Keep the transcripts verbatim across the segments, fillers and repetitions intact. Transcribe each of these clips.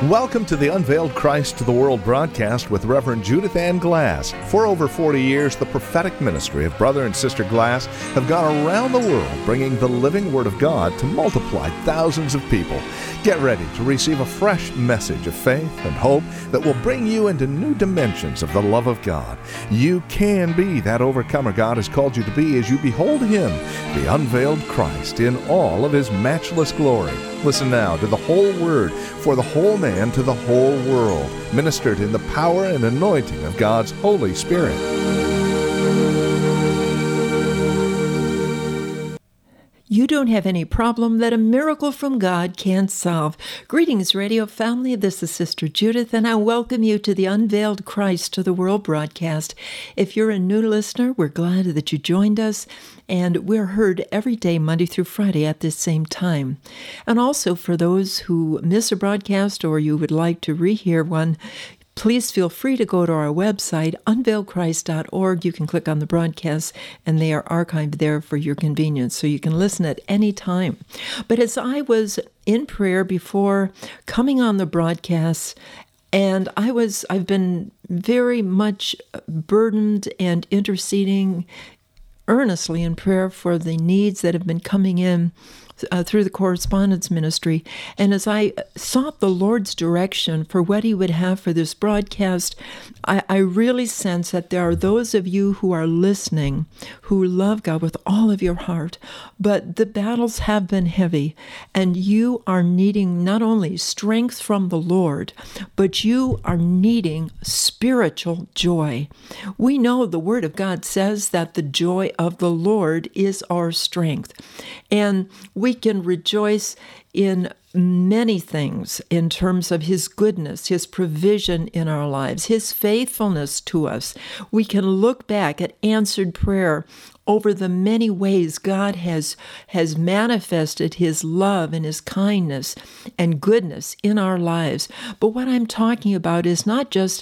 Welcome to the Unveiled Christ to the World broadcast with Reverend Judith Ann Glass. For over forty years, the prophetic ministry of Brother and Sister Glass have gone around the world bringing the living Word of God to multiply thousands of people. Get ready to receive a fresh message of faith and hope that will bring you into new dimensions of the love of God. You can be that overcomer God has called you to be as you behold Him, the unveiled Christ, in all of His matchless glory. Listen now to the whole Word for the whole man to the whole world, ministered in the power and anointing of God's Holy Spirit. You don't have any problem that a miracle from God can't solve. Greetings, radio family. This is Sister Judith, and I welcome you to the Unveiled Christ to the World broadcast. If you're a new listener, we're glad that you joined us, and we're heard every day, Monday through Friday at this same time. And also for those who miss a broadcast or you would like to rehear one, please feel free to go to our website, unveiled christ dot org. You can click on the broadcasts, and they are archived there for your convenience, so you can listen at any time. But as I was in prayer before coming on the broadcast, and I was, I've been very much burdened and interceding earnestly in prayer for the needs that have been coming in Uh, through the correspondence ministry. And as I sought the Lord's direction for what He would have for this broadcast, I, I really sense that there are those of you who are listening who love God with all of your heart, but the battles have been heavy, and you are needing not only strength from the Lord, but you are needing spiritual joy. We know the Word of God says that the joy of the Lord is our strength, and we We can rejoice in many things in terms of His goodness, His provision in our lives, His faithfulness to us. We can look back at answered prayer over the many ways God has, has manifested His love and His kindness and goodness in our lives. But what I'm talking about is not just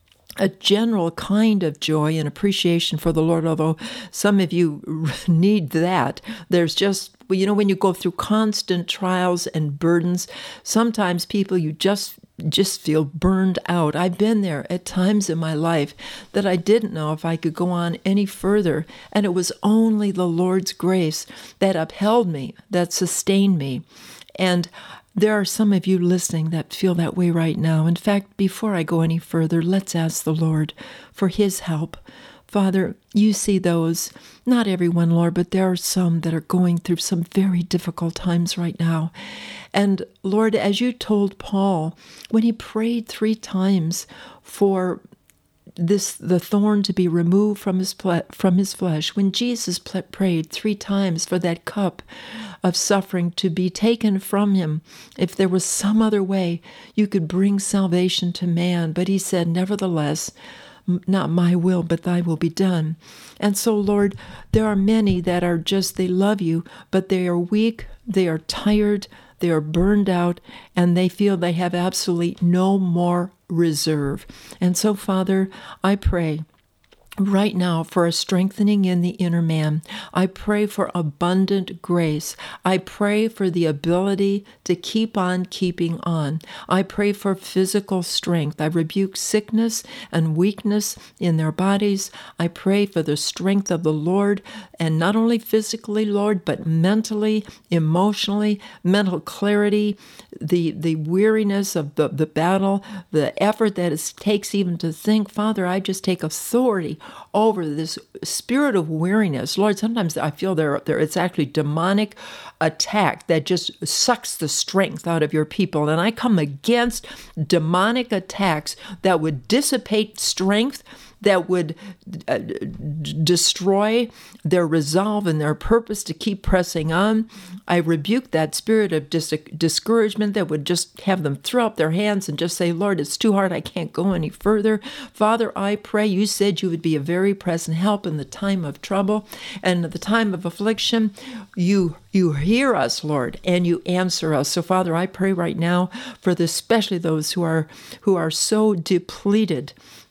a general kind of joy and appreciation for the Lord, although some of you need that. There's just, you know, when you go through constant trials and burdens, sometimes people, you just just feel burned out. I've been there at times in my life that I didn't know if I could go on any further, and it was only the Lord's grace that upheld me, that sustained me. And there are some of you listening that feel that way right now. In fact, before I go any further, let's ask the Lord for His help. Father, you see those, not everyone, Lord, but there are some that are going through some very difficult times right now. And Lord, as you told Paul, when he prayed three times for this the thorn to be removed from his ple- from his flesh, when Jesus ple- prayed three times for that cup of suffering to be taken from him, if there was some other way you could bring salvation to man, but he said, nevertheless, not my will, but thy will be done. And so, Lord, there are many that are just, they love you, but they are weak, they are tired, they are burned out, and they feel they have absolutely no more reserve. And so, Father, I pray right now for a strengthening in the inner man. I pray for abundant grace. I pray for the ability to keep on keeping on. I pray for physical strength. I rebuke sickness and weakness in their bodies. I pray for the strength of the Lord, and not only physically, Lord, but mentally, emotionally, mental clarity, the, the weariness of the, the battle, the effort that it takes even to think. Father, I just take authority over this spirit of weariness. Lord, sometimes I feel there, there it's actually demonic attack that just sucks the strength out of your people. And I come against demonic attacks that would dissipate strength, that would uh, d- destroy their resolve and their purpose to keep pressing on. I rebuke that spirit of dis- discouragement that would just have them throw up their hands and just say, Lord, it's too hard, I can't go any further. Father, I pray, you said you would be a very present help in the time of trouble and at the time of affliction. You You hear us, Lord, and you answer us. So, Father, I pray right now for the, especially those who are who are so depleted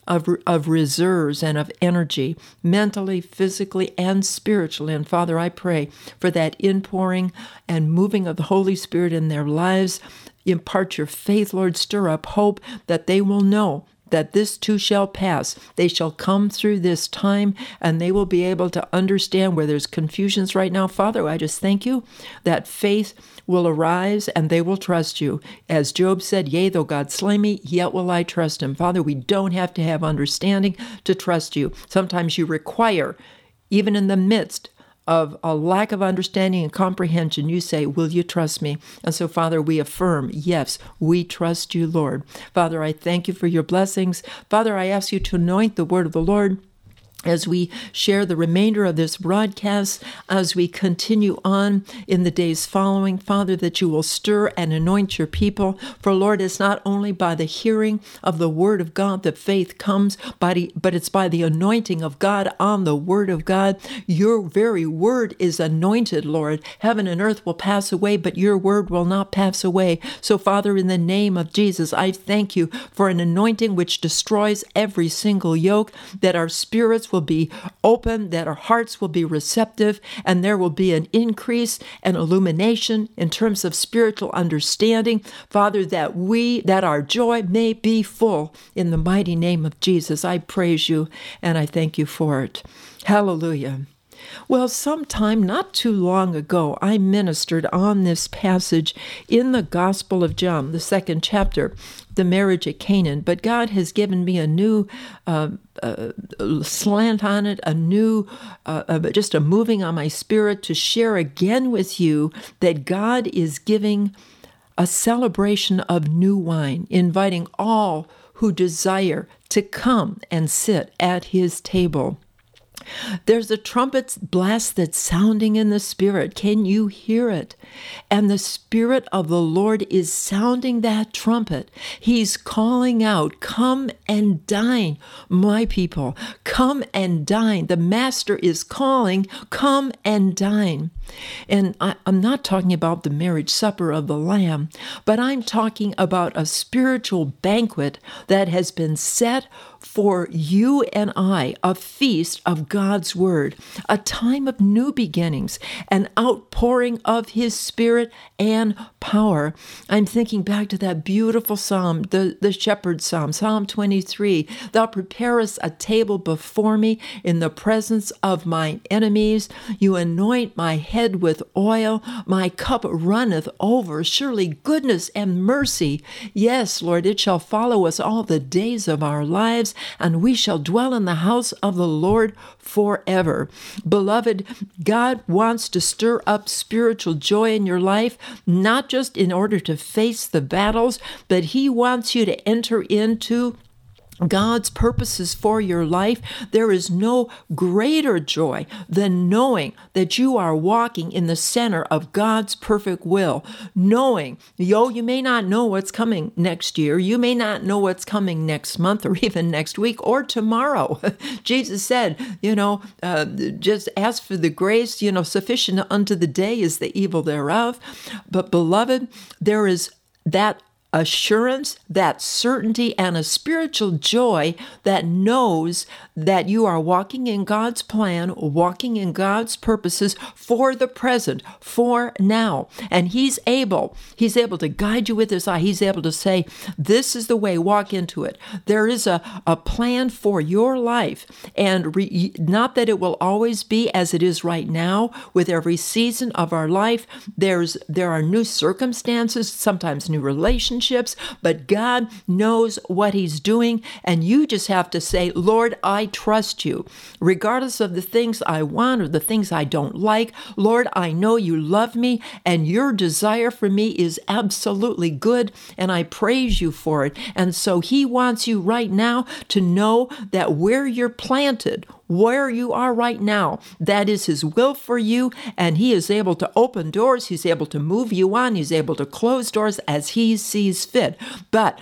of, of reserves and of energy, mentally, physically, and spiritually. And Father, I pray for that inpouring and moving of the Holy Spirit in their lives. Impart your faith, Lord. Stir up hope that they will know that this too shall pass. They shall come through this time, and they will be able to understand where there's confusions right now. Father, I just thank you that faith will arise and they will trust you. As Job said, yea, though God slay me, yet will I trust him. Father, we don't have to have understanding to trust you. Sometimes you require, even in the midst of a lack of understanding and comprehension, you say, will you trust me? And so, Father, we affirm, yes, we trust you, Lord. Father, I thank you for your blessings. Father, I ask you to anoint the word of the Lord as we share the remainder of this broadcast, as we continue on in the days following. Father, that you will stir and anoint your people. For, Lord, it's not only by the hearing of the word of God that faith comes, but it's by the anointing of God on the word of God. Your very word is anointed, Lord. Heaven and earth will pass away, but your word will not pass away. So, Father, in the name of Jesus, I thank you for an anointing which destroys every single yoke, that our spirits will will be open, that our hearts will be receptive, and there will be an increase and illumination in terms of spiritual understanding. Father, that we, that our joy may be full. In the mighty name of Jesus, I praise you and I thank you for it. Hallelujah. Well, sometime not too long ago, I ministered on this passage in the Gospel of John, the second chapter, the marriage at Canaan. But God has given me a new uh, uh, slant on it, a new, uh, uh, just a moving on my spirit to share again with you that God is giving a celebration of new wine, inviting all who desire to come and sit at his table. There's a trumpet blast that's sounding in the Spirit. Can you hear it? And the Spirit of the Lord is sounding that trumpet. He's calling out, come and dine, my people. Come and dine. The Master is calling, come and dine. And I, I'm not talking about the marriage supper of the Lamb, but I'm talking about a spiritual banquet that has been set for you and I, a feast of God's Word, a time of new beginnings, an outpouring of His Spirit and power. I'm thinking back to that beautiful psalm, the, the shepherd's psalm, Psalm twenty-three. Thou preparest a table before me in the presence of mine enemies. You anoint my head with oil. My cup runneth over. Surely goodness and mercy, yes, Lord, it shall follow us all the days of our lives, and we shall dwell in the house of the Lord forever. Beloved, God wants to stir up spiritual joy in your life, not just in order to face the battles, but He wants you to enter into God's purposes for your life. There is no greater joy than knowing that you are walking in the center of God's perfect will. Knowing, yo, you may not know what's coming next year. You may not know what's coming next month or even next week or tomorrow. Jesus said, you know, uh, just ask for the grace, you know, sufficient unto the day is the evil thereof. But beloved, there is that assurance, that certainty, and a spiritual joy that knows that you are walking in God's plan, walking in God's purposes for the present, for now. And He's able, He's able to guide you with His eye. He's able to say, this is the way, walk into it. There is a, a plan for your life. And re, not that it will always be as it is right now. With every season of our life, there's there are new circumstances, sometimes new relationships, but God knows what He's doing, and you just have to say, Lord, I trust you. Regardless of the things I want or the things I don't like, Lord, I know you love me, and your desire for me is absolutely good, and I praise you for it. And so He wants you right now to know that where you're planted, where you are right now, that is His will for you, and He is able to open doors. He's able to move you on. He's able to close doors as He sees fit. But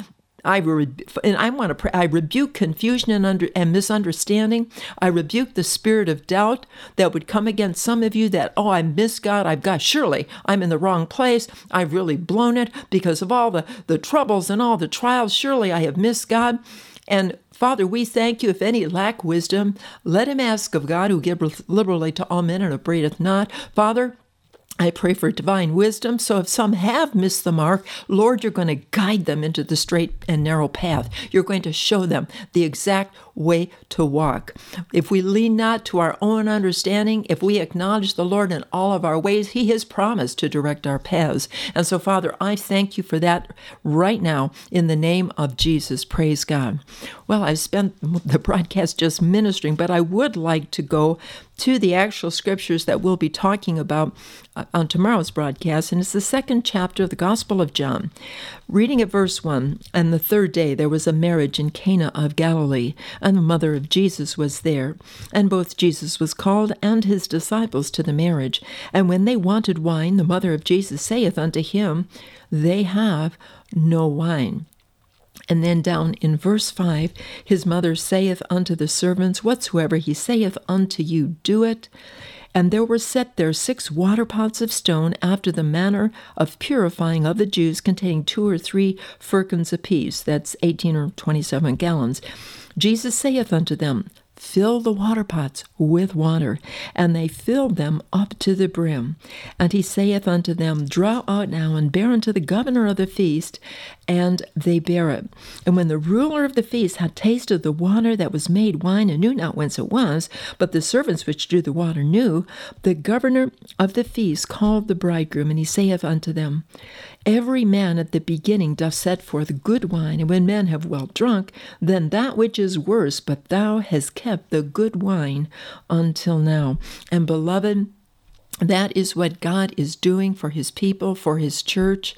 I re- and I want to pray. I rebuke confusion and under and misunderstanding. I rebuke the spirit of doubt that would come against some of you. That oh, I miss God. I've got surely I'm in the wrong place. I've really blown it because of all the the troubles and all the trials. Surely I have missed God. And Father, we thank you. If any lack wisdom, let him ask of God, who giveth liberally to all men and upbraideth not. Father, I pray for divine wisdom. So if some have missed the mark, Lord, you're going to guide them into the straight and narrow path. You're going to show them the exact way to walk. If we lean not to our own understanding, if we acknowledge the Lord in all of our ways, he has promised to direct our paths. And so, Father, I thank you for that right now in the name of Jesus. Praise God. Well, I've spent the broadcast just ministering, but I would like to go to the actual scriptures that we'll be talking about uh, on tomorrow's broadcast, and it's the second chapter of the Gospel of John. Reading at verse one, "And the third day there was a marriage in Cana of Galilee, and the mother of Jesus was there. And both Jesus was called and his disciples to the marriage. And when they wanted wine, the mother of Jesus saith unto him, They have no wine. And then down in verse five, his mother saith unto the servants, Whatsoever he saith unto you, do it. And there were set there six water pots of stone, after the manner of purifying of the Jews, containing two or three firkins apiece." That's eighteen or twenty-seven gallons. "Jesus saith unto them, Fill the water pots with water. And they filled them up to the brim. And he saith unto them, Draw out now, and bear unto the governor of the feast. And they bare it. And when the ruler of the feast had tasted the water that was made wine, and knew not whence it was, but the servants which drew the water knew, the governor of the feast called the bridegroom, and he saith unto them, Every man at the beginning doth set forth good wine, and when men have well drunk, then that which is worse, but thou hast kept the good wine until now. And beloved, that is what God is doing for his people, for his church.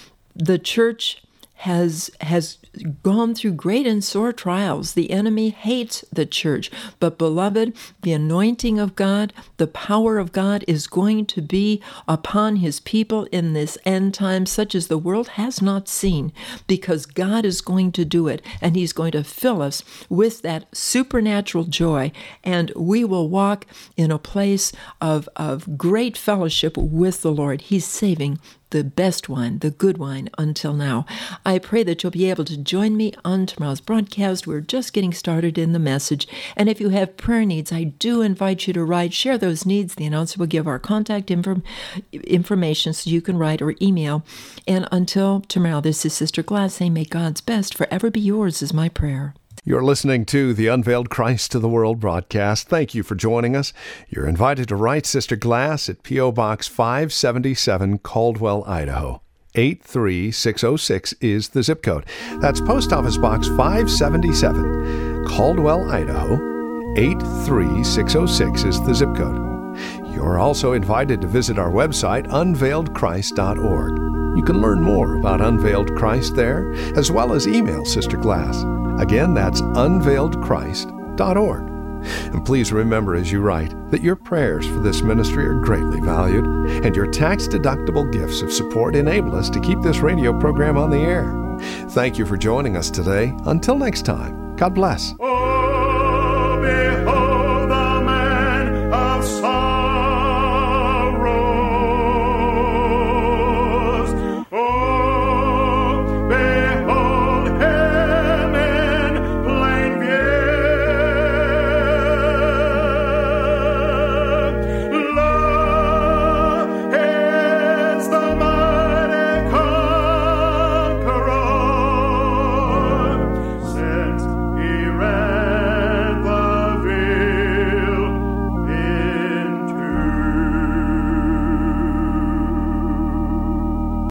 The church has has gone through great and sore trials. The enemy hates the church. But beloved, the anointing of God, the power of God is going to be upon his people in this end time, such as the world has not seen, because God is going to do it, and he's going to fill us with that supernatural joy, and we will walk in a place of, of great fellowship with the Lord. He's saving the best wine, the good wine, until now. I pray that you'll be able to join me on tomorrow's broadcast. We're just getting started in the message. And if you have prayer needs, I do invite you to write. Share those needs. The announcer will give our contact inform- information so you can write or email. And until tomorrow, this is Sister Glass saying, may God's best forever be yours is my prayer. You're listening to the Unveiled Christ to the World broadcast. Thank you for joining us. You're invited to write Sister Glass at P O. Box five seventy-seven, Caldwell, Idaho. eight three six oh six is the zip code. That's Post Office Box five seventy-seven, Caldwell, Idaho. eight three six oh six is the zip code. You're also invited to visit our website, unveiled christ dot org. You can learn more about Unveiled Christ there, as well as email Sister Glass. Again, that's unveiled christ dot org. And please remember as you write that your prayers for this ministry are greatly valued, and your tax-deductible gifts of support enable us to keep this radio program on the air. Thank you for joining us today. Until next time, God bless. Oh,